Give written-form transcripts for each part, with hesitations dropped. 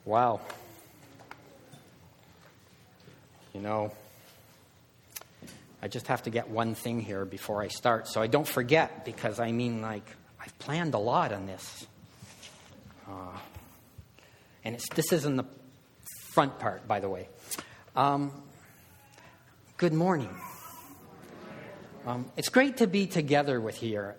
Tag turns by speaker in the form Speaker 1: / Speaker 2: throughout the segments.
Speaker 1: Wow. You know, I just have to get one thing here before I start so I don't forget, because I've planned a lot on this. And this isn't the front part, by the way. Good morning. It's great to be together with you.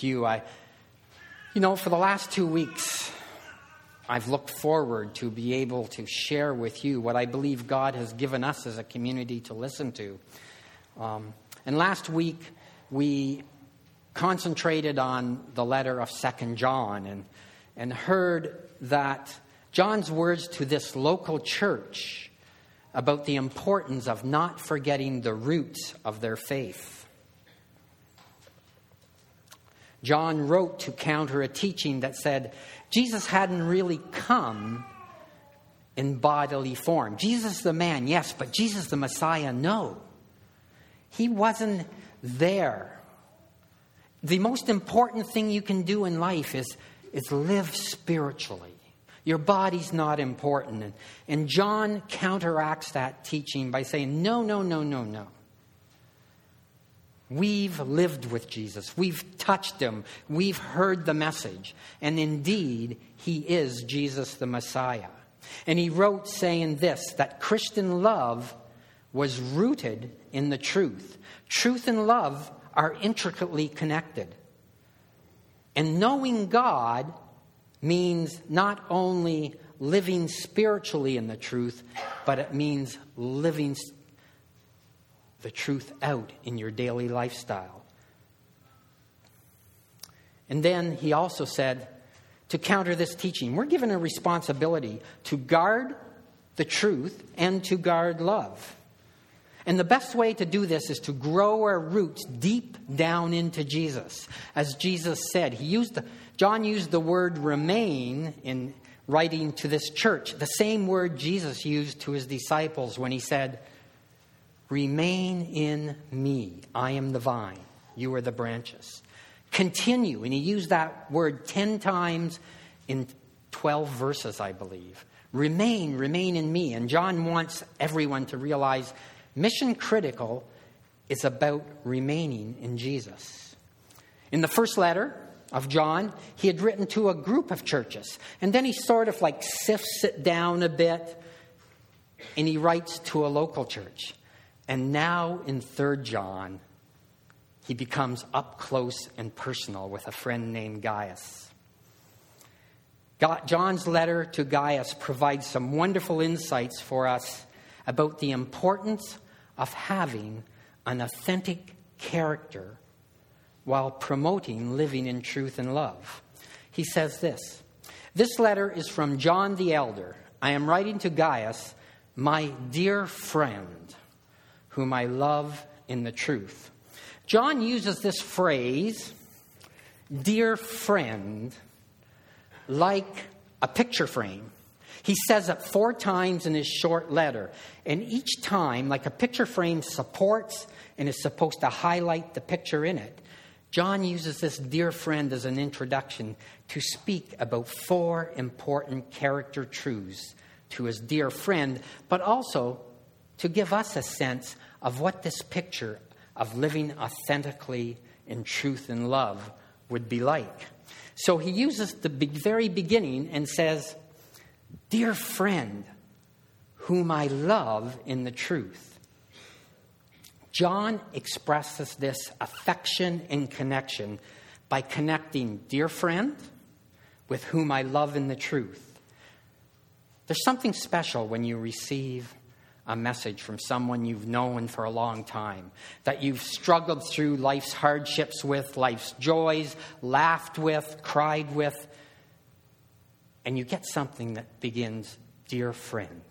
Speaker 1: For the last 2 weeks, I've looked forward to be able to share with you what I believe God has given us as a community to listen to. And last week, we concentrated on the letter of 2 John and heard that John's words to this local church about the importance of not forgetting the roots of their faith. John wrote to counter a teaching that said Jesus hadn't really come in bodily form. Jesus the man, yes, but Jesus the Messiah, no. He wasn't there. The most important thing you can do in life is live spiritually. Your body's not important. And John counteracts that teaching by saying, no. We've lived with Jesus. We've touched him. We've heard the message. And indeed, he is Jesus the Messiah. And he wrote saying this, that Christian love was rooted in the truth. Truth and love are intricately connected. And knowing God means not only living spiritually in the truth, but it means living the truth out in your daily lifestyle. And then he also said, to counter this teaching, we're given a responsibility to guard the truth and to guard love. And the best way to do this is to grow our roots deep down into Jesus. As Jesus said, John used the word remain in writing to this church, the same word Jesus used to his disciples when he said, remain in me. I am the vine. You are the branches. Continue. And he used that word 10 times in 12 verses, I believe. Remain in me. And John wants everyone to realize mission critical is about remaining in Jesus. In the first letter of John, he had written to a group of churches. And then he sort of sifts it down a bit and he writes to a local church. And now in 3 John, he becomes up close and personal with a friend named Gaius. John's letter to Gaius provides some wonderful insights for us about the importance of having an authentic character while promoting living in truth and love. He says this letter is from John the Elder. I am writing to Gaius, my dear friend, whom I love in the truth. John uses this phrase, dear friend, like a picture frame. He says it 4 times in his short letter. And each time, like a picture frame supports and is supposed to highlight the picture in it, John uses this dear friend as an introduction to speak about 4 important character truths to his dear friend, but also to give us a sense of what this picture of living authentically in truth and love would be like. So he uses the very beginning and says, dear friend, whom I love in the truth. John expresses this affection and connection by connecting dear friend with whom I love in the truth. There's something special when you receive a message from someone you've known for a long time, that you've struggled through life's hardships with, life's joys, laughed with, cried with, and you get something that begins, dear friend.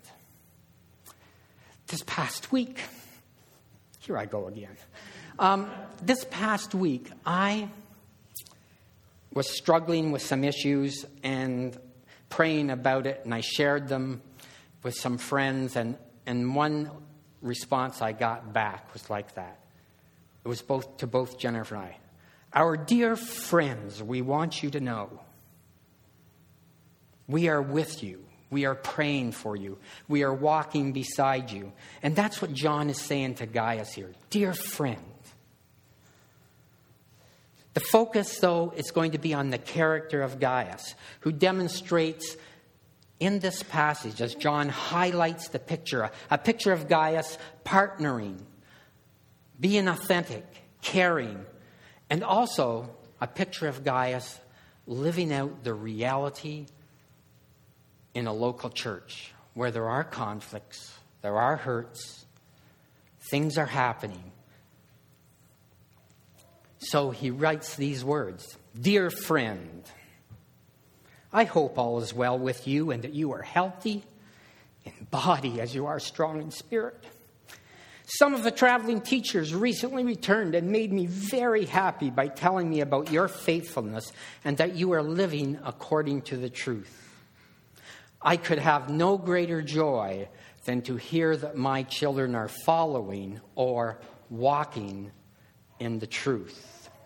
Speaker 1: This past week, here I go again. This past week, I was struggling with some issues and praying about it, and I shared them with some friends, and one response I got back was like that. It was to both Jennifer and I. Our dear friends, we want you to know we are with you. We are praying for you. We are walking beside you. And that's what John is saying to Gaius here. Dear friend. The focus, though, is going to be on the character of Gaius, who demonstrates in this passage, as John highlights the picture, a picture of Gaius partnering, being authentic, caring, and also a picture of Gaius living out the reality in a local church where there are conflicts, there are hurts, things are happening. So he writes these words, Dear friend, I hope all is well with you and that you are healthy in body as you are strong in spirit. Some of the traveling teachers recently returned and made me very happy by telling me about your faithfulness and that you are living according to the truth. I could have no greater joy than to hear that my children are following or walking in the truth.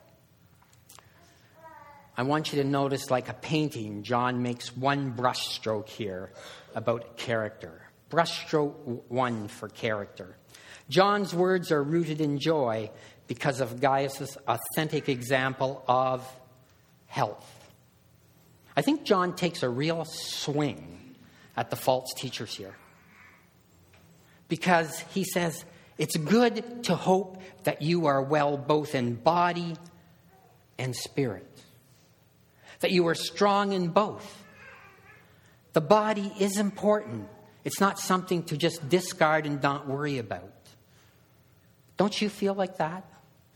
Speaker 1: I want you to notice, like a painting, John makes one brushstroke here about character. Brushstroke 1 for character. John's words are rooted in joy because of Gaius' authentic example of health. I think John takes a real swing at the false teachers here. Because he says, it's good to hope that you are well both in body and spirit. That you are strong in both. The body is important. It's not something to just discard and not worry about. Don't you feel like that?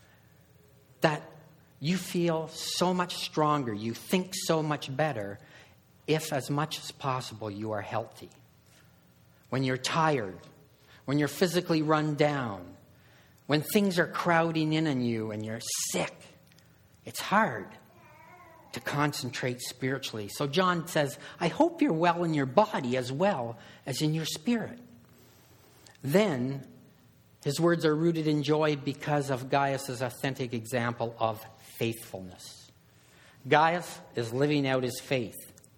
Speaker 1: That you feel so much stronger, you think so much better if as much as possible you are healthy. When you're tired, when you're physically run down, when things are crowding in on you and you're sick, it's hard to concentrate spiritually. So John says, I hope you're well in your body as well as in your spirit. Then, his words are rooted in joy because of Gaius' authentic example of faithfulness. Gaius is living out his faith.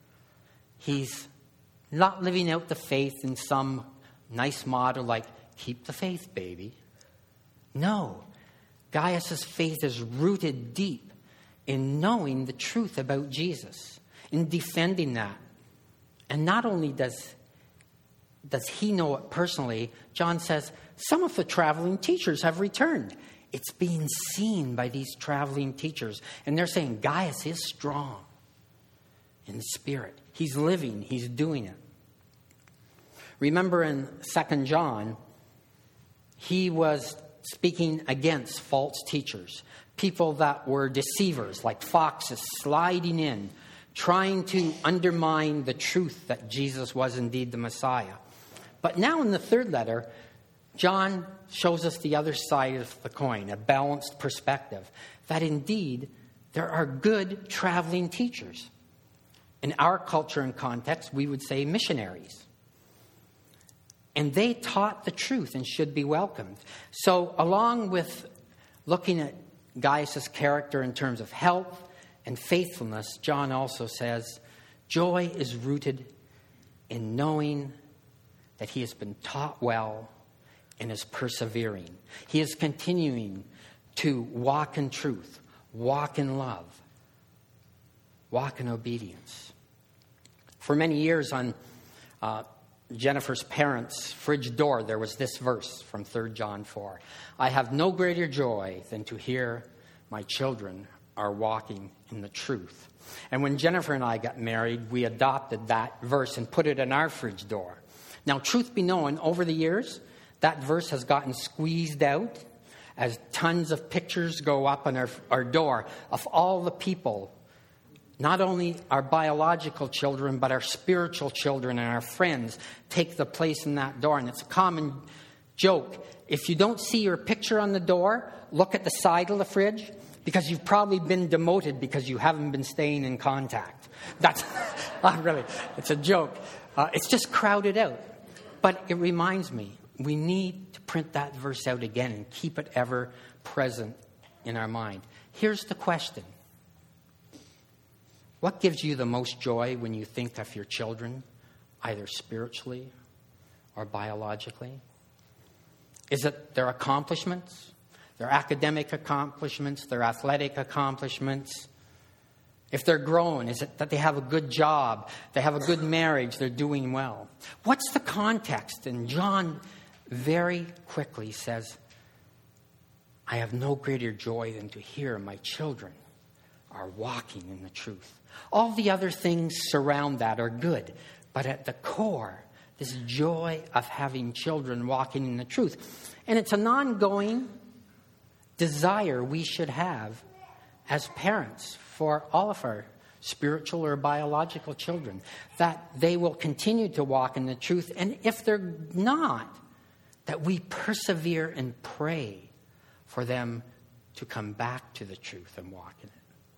Speaker 1: He's not living out the faith in some nice motto like, keep the faith, baby. No. Gaius' faith is rooted deep in knowing the truth about Jesus, in defending that. And not only does he know it personally, John says, some of the traveling teachers have returned. It's being seen by these traveling teachers. And they're saying, Gaius is strong in the spirit. He's living, he's doing it. Remember in 2 John, he was speaking against false teachers. People that were deceivers, like foxes, sliding in, trying to undermine the truth that Jesus was indeed the Messiah. But now in the third letter, John shows us the other side of the coin, a balanced perspective, that indeed there are good traveling teachers. In our culture and context, we would say missionaries. And they taught the truth and should be welcomed. So along with looking at Gaius' character in terms of health and faithfulness, John also says, joy is rooted in knowing that he has been taught well and is persevering. He is continuing to walk in truth, walk in love, walk in obedience. For many years on Jennifer's parents' fridge door, there was this verse from 3 John 4. I have no greater joy than to hear my children are walking in the truth. And when Jennifer and I got married, we adopted that verse and put it on our fridge door. Now, truth be known, over the years, that verse has gotten squeezed out as tons of pictures go up on our door of all the people, not only our biological children, but our spiritual children and our friends take the place in that door. And it's a common joke. If you don't see your picture on the door, look at the side of the fridge, because you've probably been demoted because you haven't been staying in contact. That's really, it's a joke. It's just crowded out. But it reminds me, we need to print that verse out again and keep it ever present in our mind. Here's the question. What gives you the most joy when you think of your children either spiritually or biologically? Is it their accomplishments, their academic accomplishments, their athletic accomplishments? If they're grown, is it that they have a good job, they have a good marriage, they're doing well? What's the context? And John very quickly says, I have no greater joy than to hear my children are walking in the truth. All the other things surround that are good, but at the core, this joy of having children walking in the truth. And it's an ongoing desire we should have as parents for all of our spiritual or biological children, that they will continue to walk in the truth. And if they're not, that we persevere and pray for them to come back to the truth and walk in it.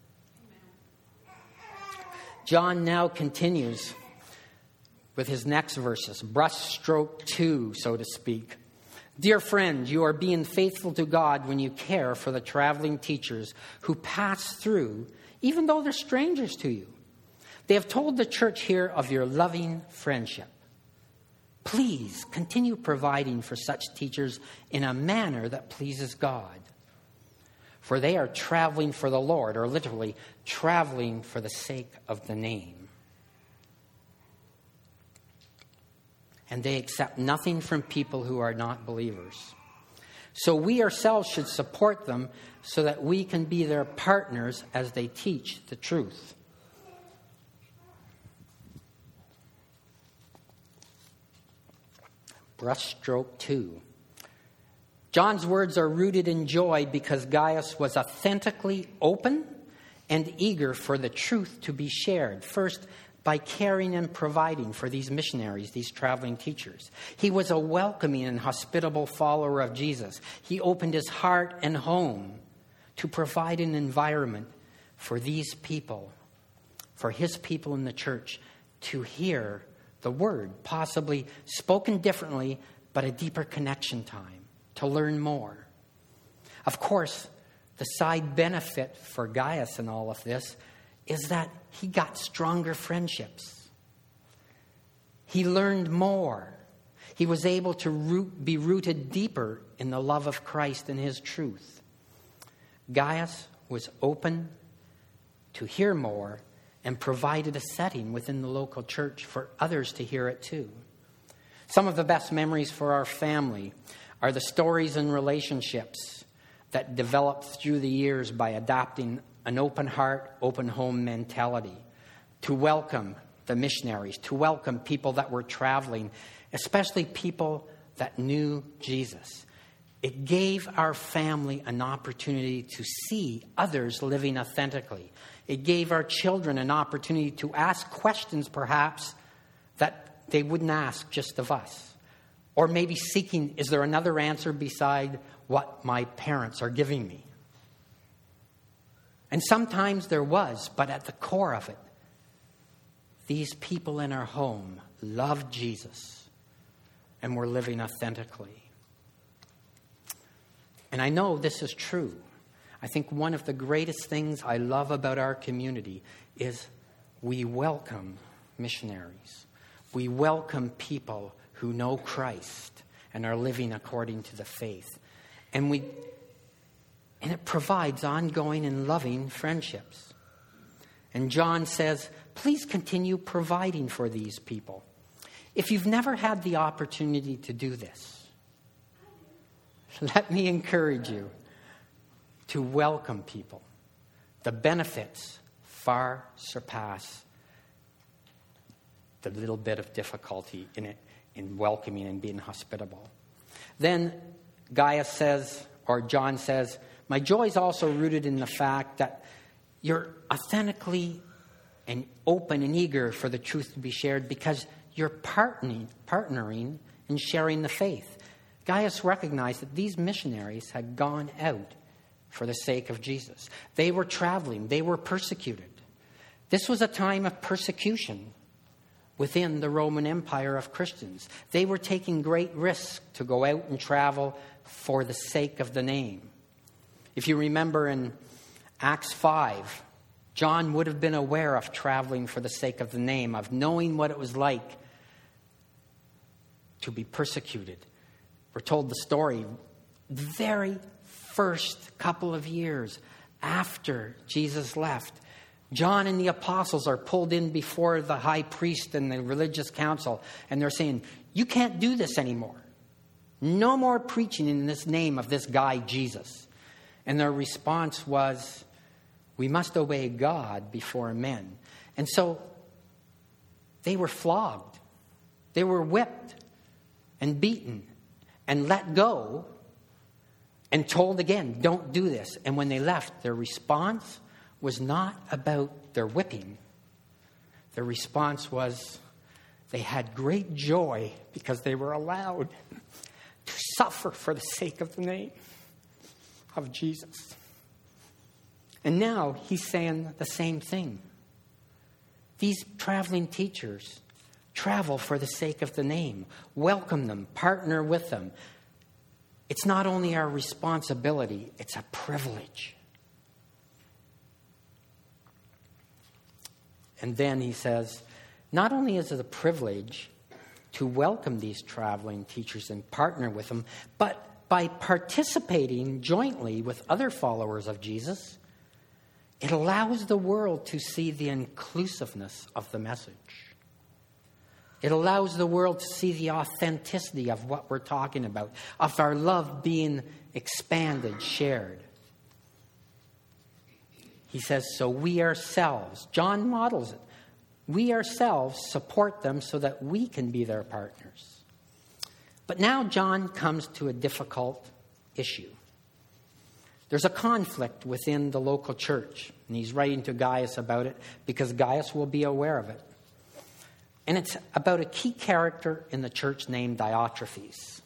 Speaker 1: John now continues with his next verses, brushstroke 2, so to speak. Dear friend, you are being faithful to God when you care for the traveling teachers who pass through, even though they're strangers to you. They have told the church here of your loving friendship. Please continue providing for such teachers in a manner that pleases God. For they are traveling for the Lord, or literally, traveling for the sake of the name. And they accept nothing from people who are not believers. So we ourselves should support them so that we can be their partners as they teach the truth. Brushstroke 2. John's words are rooted in joy because Gaius was authentically open and eager for the truth to be shared. First, by caring and providing for these missionaries, these traveling teachers. He was a welcoming and hospitable follower of Jesus. He opened his heart and home to provide an environment for these people, for his people in the church, to hear the word, possibly spoken differently, but a deeper connection time, to learn more. Of course, the side benefit for Gaius in all of this is that he got stronger friendships. He learned more. He was able to be rooted deeper in the love of Christ and his truth. Gaius was open to hear more and provided a setting within the local church for others to hear it too. Some of the best memories for our family are the stories and relationships that developed through the years by adopting an open heart, open home mentality, to welcome the missionaries, to welcome people that were traveling, especially people that knew Jesus. It gave our family an opportunity to see others living authentically. It gave our children an opportunity to ask questions, perhaps, that they wouldn't ask just of us. Or maybe seeking, is there another answer beside what my parents are giving me? And sometimes there was, but at the core of it, these people in our home loved Jesus and were living authentically. And I know this is true. I think one of the greatest things I love about our community is we welcome missionaries. We welcome people who know Christ and are living according to the faith. And it provides ongoing and loving friendships. And John says, please continue providing for these people. If you've never had the opportunity to do this, let me encourage you to welcome people. The benefits far surpass the little bit of difficulty in it, in welcoming and being hospitable. Then Gaius says, or John says, my joy is also rooted in the fact that you're authentically and open and eager for the truth to be shared because you're partnering in sharing the faith. Gaius recognized that these missionaries had gone out for the sake of Jesus. They were traveling. They were persecuted. This was a time of persecution within the Roman Empire of Christians. They were taking great risks to go out and travel for the sake of the name. If you remember in Acts 5, John would have been aware of traveling for the sake of the name, of knowing what it was like to be persecuted. We're told the story the very first couple of years after Jesus left. John and the apostles are pulled in before the high priest and the religious council, and they're saying, you can't do this anymore. No more preaching in this name of this guy, Jesus. And their response was, we must obey God before men. And so they were flogged. They were whipped and beaten and let go and told again, don't do this. And when they left, their response was not about their whipping. Their response was they had great joy because they were allowed to suffer for the sake of the name of Jesus. And now he's saying the same thing. These traveling teachers travel for the sake of the name. Welcome them, partner with them. It's not only our responsibility, it's a privilege. And then he says, not only is it a privilege to welcome these traveling teachers and partner with them, but by participating jointly with other followers of Jesus, it allows the world to see the inclusiveness of the message. It allows the world to see the authenticity of what we're talking about, of our love being expanded, shared. He says, so we ourselves, John models it, we ourselves support them so that we can be their partners. But now John comes to a difficult issue. There's a conflict within the local church, and he's writing to Gaius about it because Gaius will be aware of it. And it's about a key character in the church named Diotrephes.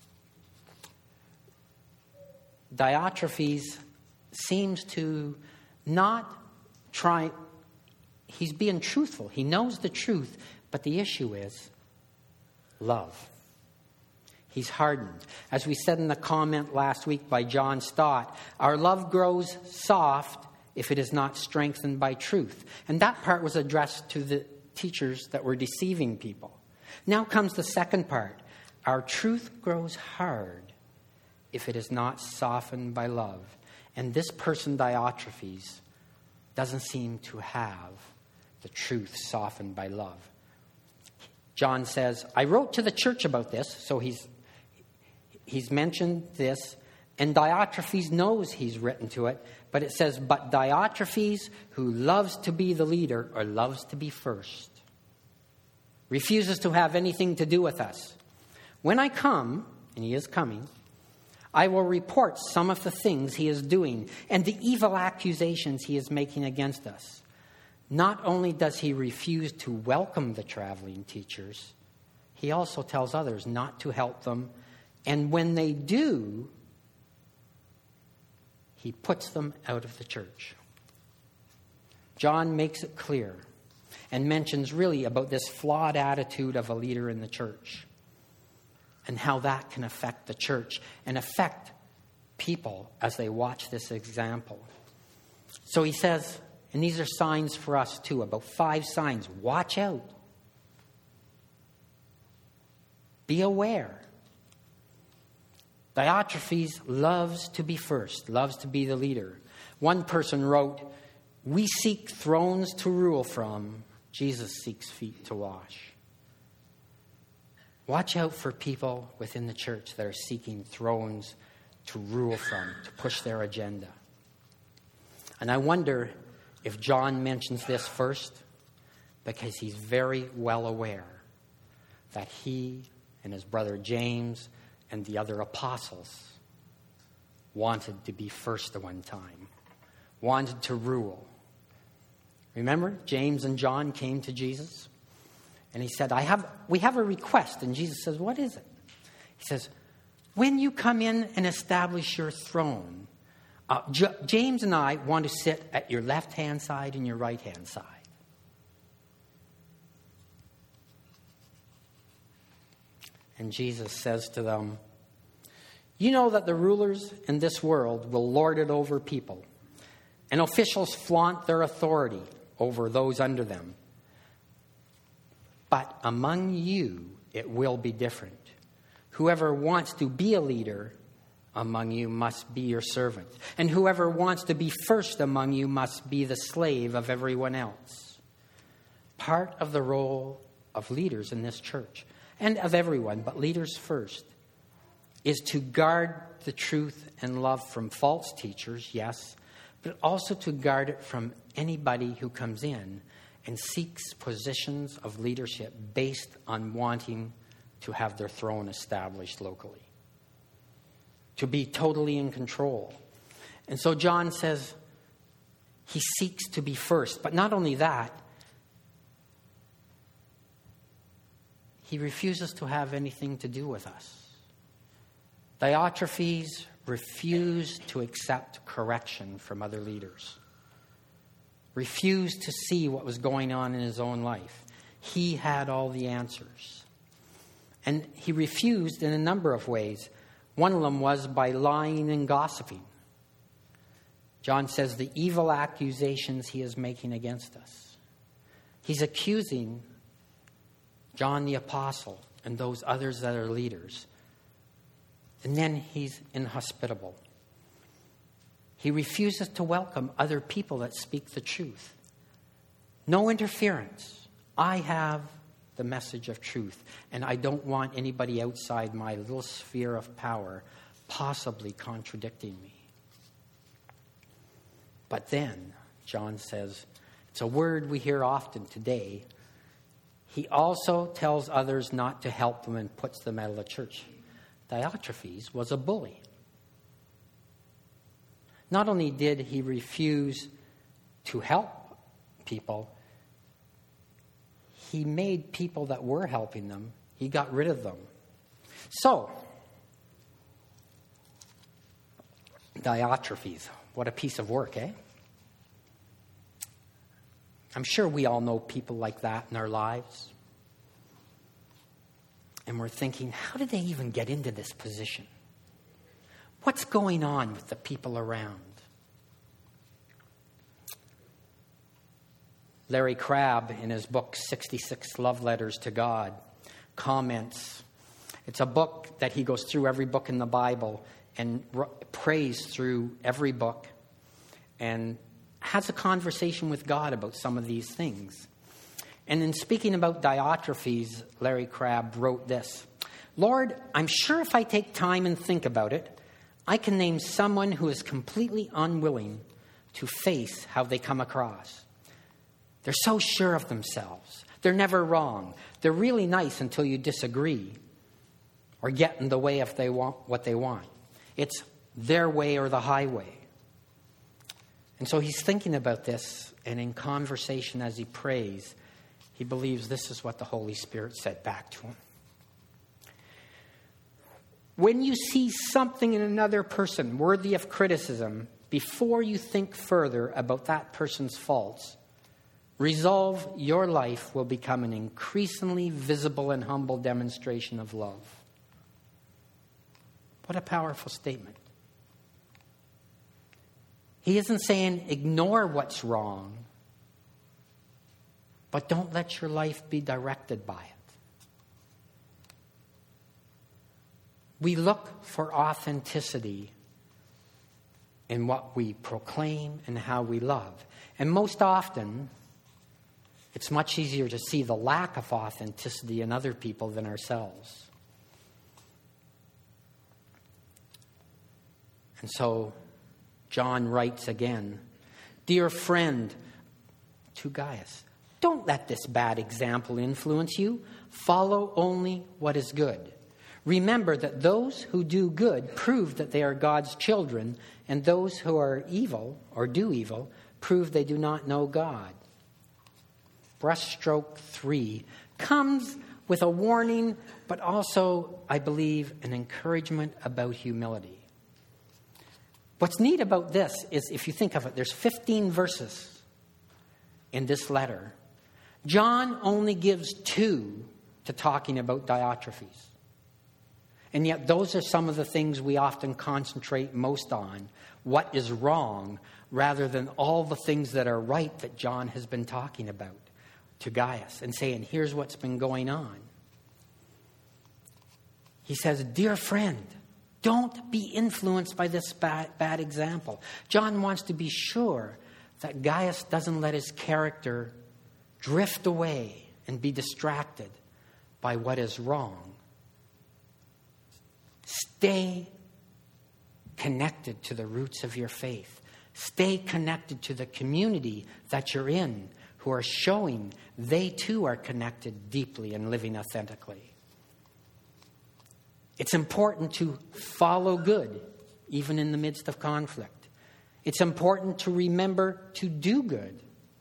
Speaker 1: Diotrephes seems to not try, he's being truthful. He knows the truth, but the issue is love. He's hardened. As we said in the comment last week by John Stott, our love grows soft if it is not strengthened by truth. And that part was addressed to the teachers that were deceiving people. Now comes the second part. Our truth grows hard if it is not softened by love. And this person, Diotrephes, doesn't seem to have the truth softened by love. John says, I wrote to the church about this, so he's mentioned this, and Diotrephes knows he's written to it, but it says, but Diotrephes, who loves to be the leader or loves to be first, refuses to have anything to do with us. When I come, and he is coming, I will report some of the things he is doing and the evil accusations he is making against us. Not only does he refuse to welcome the traveling teachers, he also tells others not to help them. And when they do, he puts them out of the church. John makes it clear and mentions really about this flawed attitude of a leader in the church and how that can affect the church and affect people as they watch this example. So he says, and these are signs for us too, about 5 signs. Watch out. Be aware. Diotrephes loves to be first, loves to be the leader. One person wrote, we seek thrones to rule from. Jesus seeks feet to wash. Watch out for people within the church that are seeking thrones to rule from, to push their agenda. And I wonder if John mentions this first because he's very well aware that he and his brother James and the other apostles wanted to be first at one time, wanted to rule. Remember, James and John came to Jesus, and he said, we have a request. And Jesus says, what is it? He says, when you come in and establish your throne, James and I want to sit at your left-hand side and your right-hand side. And Jesus says to them, you know that the rulers in this world will lord it over people, and officials flaunt their authority over those under them. But among you, it will be different. Whoever wants to be a leader among you must be your servant. And whoever wants to be first among you must be the slave of everyone else. Part of the role of leaders in this church, and of everyone, but leaders first, is to guard the truth and love from false teachers, yes, but also to guard it from anybody who comes in and seeks positions of leadership based on wanting to have their throne established locally. To be totally in control. And so John says he seeks to be first. But not only that, he refuses to have anything to do with us. Diotrephes refused to accept correction from other leaders. Refused to see what was going on in his own life. He had all the answers. And he refused in a number of ways. One of them was by lying and gossiping. John says the evil accusations he is making against us. He's accusing John the Apostle and those others that are leaders. And then he's inhospitable. He refuses to welcome other people that speak the truth. No interference. I have the message of truth, and I don't want anybody outside my little sphere of power possibly contradicting me. But then, John says, it's a word we hear often today. He also tells others not to help them and puts them out of the church. Diotrephes was a bully. Not only did he refuse to help people, he made people that were helping them, he got rid of them. So, Diotrephes, what a piece of work, eh? I'm sure we all know people like that in our lives. And we're thinking, how did they even get into this position? What's going on with the people around? Larry Crabb, in his book, 66 Love Letters to God, comments. It's a book that he goes through every book in the Bible and prays through every book and has a conversation with God about some of these things. And in speaking about Diotrephes, Larry Crabb wrote this: Lord, I'm sure if I take time and think about it, I can name someone who is completely unwilling to face how they come across. They're so sure of themselves. They're never wrong. They're really nice until you disagree or get in the way if they want what they want. It's their way or the highway. And so he's thinking about this, and in conversation as he prays, he believes this is what the Holy Spirit said back to him. When you see something in another person worthy of criticism, before you think further about that person's faults, resolve your life will become an increasingly visible and humble demonstration of love. What a powerful statement. He isn't saying ignore what's wrong, but don't let your life be directed by it. We look for authenticity in what we proclaim and how we love. And most often, it's much easier to see the lack of authenticity in other people than ourselves. And so, John writes again, Dear friend, to Gaius, don't let this bad example influence you. Follow only what is good. Remember that those who do good prove that they are God's children, and those who are evil or do evil prove they do not know God. Brushstroke 3 comes with a warning, but also, I believe, an encouragement about humility. What's neat about this is, if you think of it, there's 15 verses in this letter. John only gives 2 to talking about Diotrephes. And yet those are some of the things we often concentrate most on, what is wrong, rather than all the things that are right that John has been talking about to Gaius and saying, here's what's been going on. He says, dear friend, don't be influenced by this bad example. John wants to be sure that Gaius doesn't let his character drift away and be distracted by what is wrong. Stay connected to the roots of your faith. Stay connected to the community that you're in, who are showing they too are connected deeply and living authentically. It's important to follow good, even in the midst of conflict. It's important to remember to do good.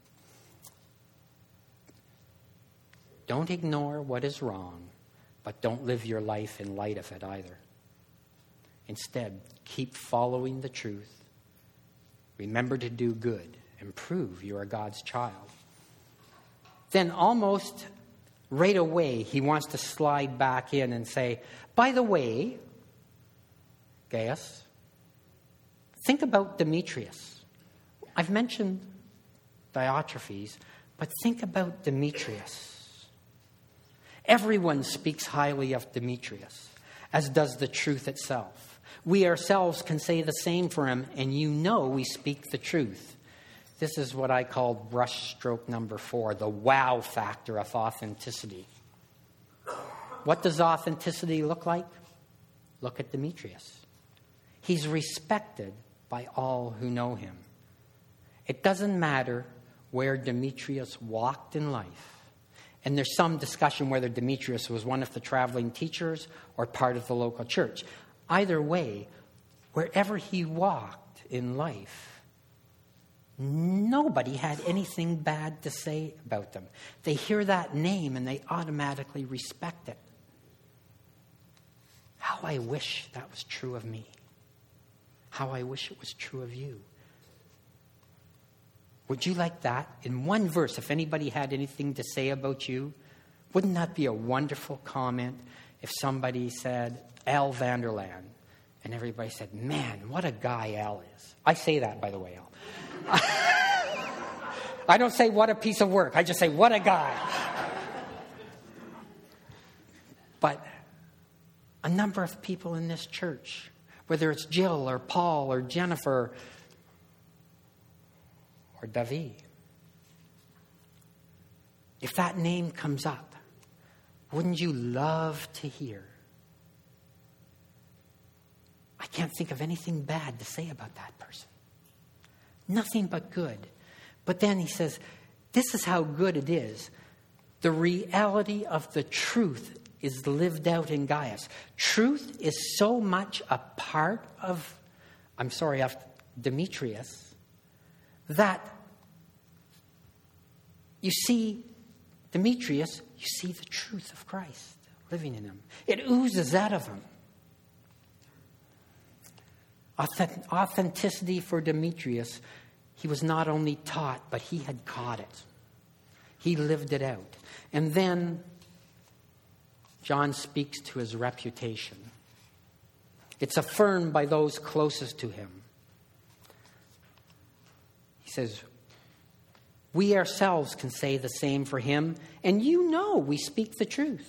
Speaker 1: Don't ignore what is wrong, but don't live your life in light of it either. Instead, keep following the truth. Remember to do good and prove you are God's child. Then almost right away, he wants to slide back in and say, by the way, Gaius, think about Demetrius. I've mentioned Diotrephes, but think about Demetrius. Everyone speaks highly of Demetrius, as does the truth itself. We ourselves can say the same for him, and you know we speak the truth. This is what I call brushstroke number 4, the wow factor of authenticity. What does authenticity look like? Look at Demetrius. He's respected by all who know him. It doesn't matter where Demetrius walked in life. And there's some discussion whether Demetrius was one of the traveling teachers or part of the local church. Either way, wherever he walked in life, nobody had anything bad to say about them. They hear that name and they automatically respect it. How I wish that was true of me. How I wish it was true of you. Would you like that? In one verse, if anybody had anything to say about you, wouldn't that be a wonderful comment if somebody said, Al Vanderland, and everybody said, man, what a guy Al is. I say that, by the way, Al. I don't say what a piece of work. I just say, what a guy. But a number of people in this church, whether it's Jill or Paul or Jennifer or David, if that name comes up, wouldn't you love to hear? I can't think of anything bad to say about that person. Nothing but good. But then he says, this is how good it is. The reality of the truth is lived out in Gaius. Truth is so much a part of Demetrius, that you see Demetrius, you see the truth of Christ living in him. It oozes out of him. Authenticity for Demetrius, he was not only taught, but he had caught it. He lived it out. And then John speaks to his reputation. It's affirmed by those closest to him. He says, we ourselves can say the same for him, and you know we speak the truth.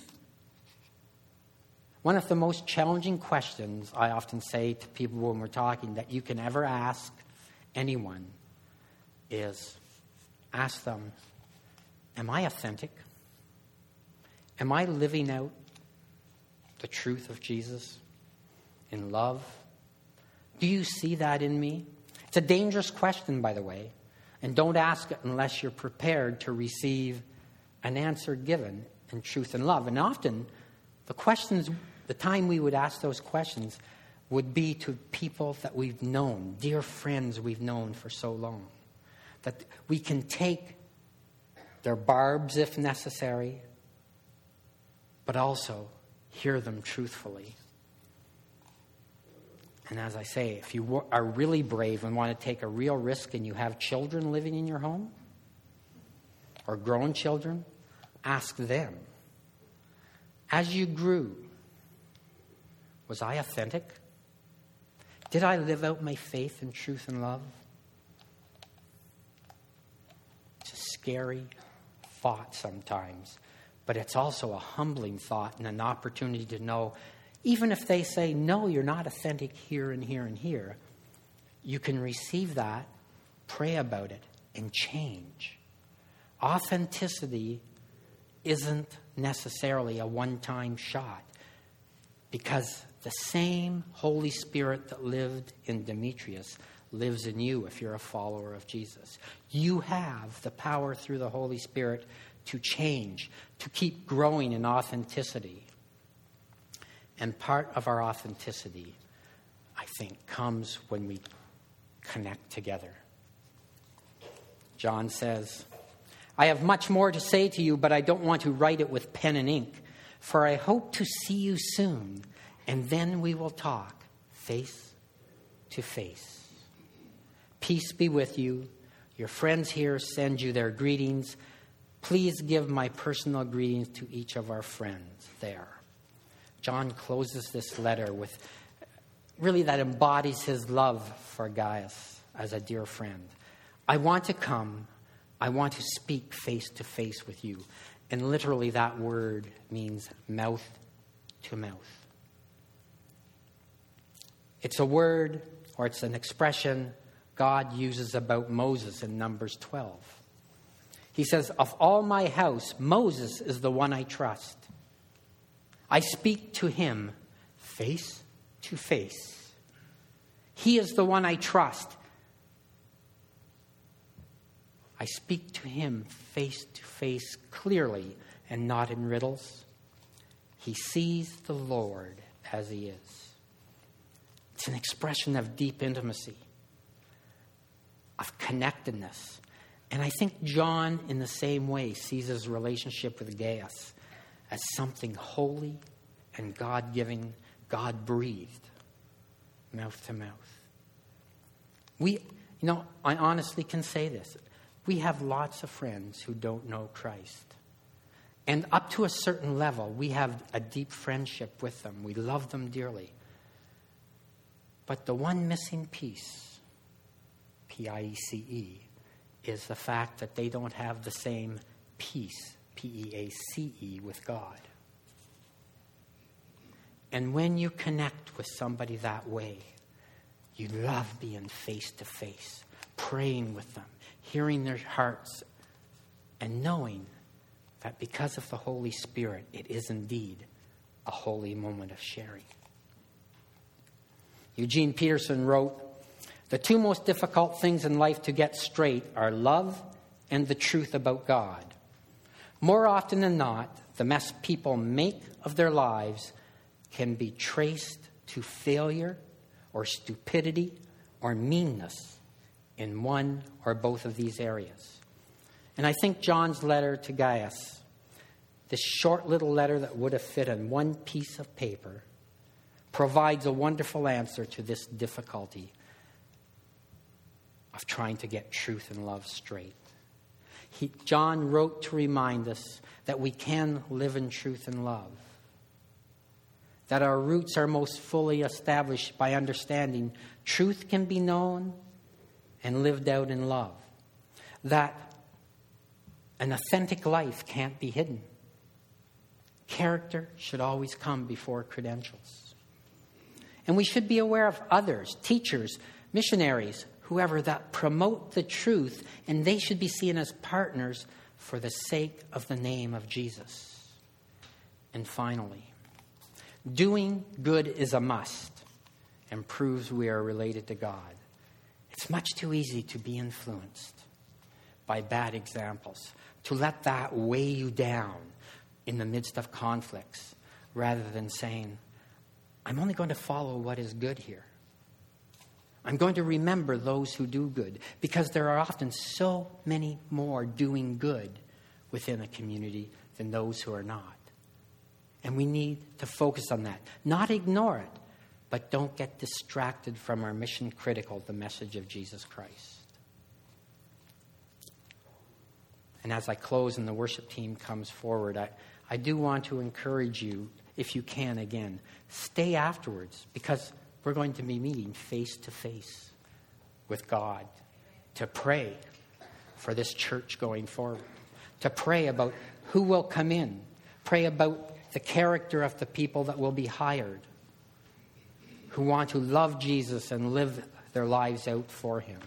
Speaker 1: One of the most challenging questions I often say to people when we're talking that you can ever ask anyone is, ask them, am I authentic? Am I living out the truth of Jesus in love? Do you see that in me? It's a dangerous question, by the way, and don't ask it unless you're prepared to receive an answer given in truth and love. And often, the time we would ask those questions would be to people that we've known, dear friends we've known for so long, that we can take their barbs if necessary, but also hear them truthfully. And as I say, if you are really brave and want to take a real risk and you have children living in your home, or grown children, ask them, as you grew, was I authentic? Did I live out my faith in truth and love? It's a scary thought sometimes, but it's also a humbling thought and an opportunity to know Even if they say, no, you're not authentic here and here and here, you can receive that, pray about it, and change. Authenticity isn't necessarily a one-time shot, because the same Holy Spirit that lived in Demetrius lives in you if you're a follower of Jesus. You have the power through the Holy Spirit to change, to keep growing in authenticity. And part of our authenticity, I think, comes when we connect together. John says, I have much more to say to you, but I don't want to write it with pen and ink, for I hope to see you soon, and then we will talk face to face. Peace be with you. Your friends here send you their greetings. Please give my personal greetings to each of our friends there. John closes this letter with really that embodies his love for Gaius as a dear friend. I want to come. I want to speak face to face with you. And literally that word means mouth to mouth. It's a word, or it's an expression God uses about Moses in Numbers 12. He says, of all my house, Moses is the one I trust. I speak to him face to face. He is the one I trust. I speak to him face to face clearly and not in riddles. He sees the Lord as he is. It's an expression of deep intimacy, of connectedness. And I think John, in the same way, sees his relationship with Gaius as something holy and God-giving, God-breathed, mouth to mouth. I honestly can say this. We have lots of friends who don't know Christ. And up to a certain level, we have a deep friendship with them. We love them dearly. But the one missing piece, P-I-E-C-E, is the fact that they don't have the same peace, P-E-A-C-E, with God. And when you connect with somebody that way, you love being face to face, praying with them, hearing their hearts, and knowing that because of the Holy Spirit, it is indeed a holy moment of sharing. Eugene Peterson wrote, the two most difficult things in life to get straight are love and the truth about God. More often than not, the mess people make of their lives can be traced to failure or stupidity or meanness in one or both of these areas. And I think John's letter to Gaius, this short little letter that would have fit on one piece of paper, provides a wonderful answer to this difficulty of trying to get truth and love straight. John wrote to remind us that we can live in truth and love, that our roots are most fully established by understanding truth can be known and lived out in love, that an authentic life can't be hidden. Character should always come before credentials. And we should be aware of others, teachers, missionaries, whoever, that promote the truth, and they should be seen as partners for the sake of the name of Jesus. And finally, doing good is a must and proves we are related to God. It's much too easy to be influenced by bad examples, to let that weigh you down in the midst of conflicts, rather than saying, I'm only going to follow what is good here. I'm going to remember those who do good, because there are often so many more doing good within a community than those who are not. And we need to focus on that. Not ignore it, but don't get distracted from our mission critical, the message of Jesus Christ. And as I close and the worship team comes forward, I do want to encourage you, if you can again, stay afterwards, because we're going to be meeting face to face with God to pray for this church going forward, to pray about who will come in, pray about the character of the people that will be hired, who want to love Jesus and live their lives out for him.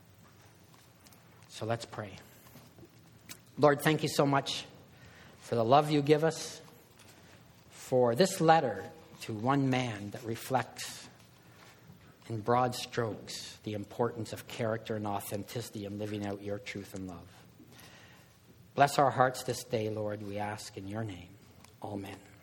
Speaker 1: So let's pray. Lord, thank you so much for the love you give us, for this letter to one man that reflects in broad strokes the importance of character and authenticity in living out your truth and love. Bless our hearts this day, Lord, we ask in your name. Amen.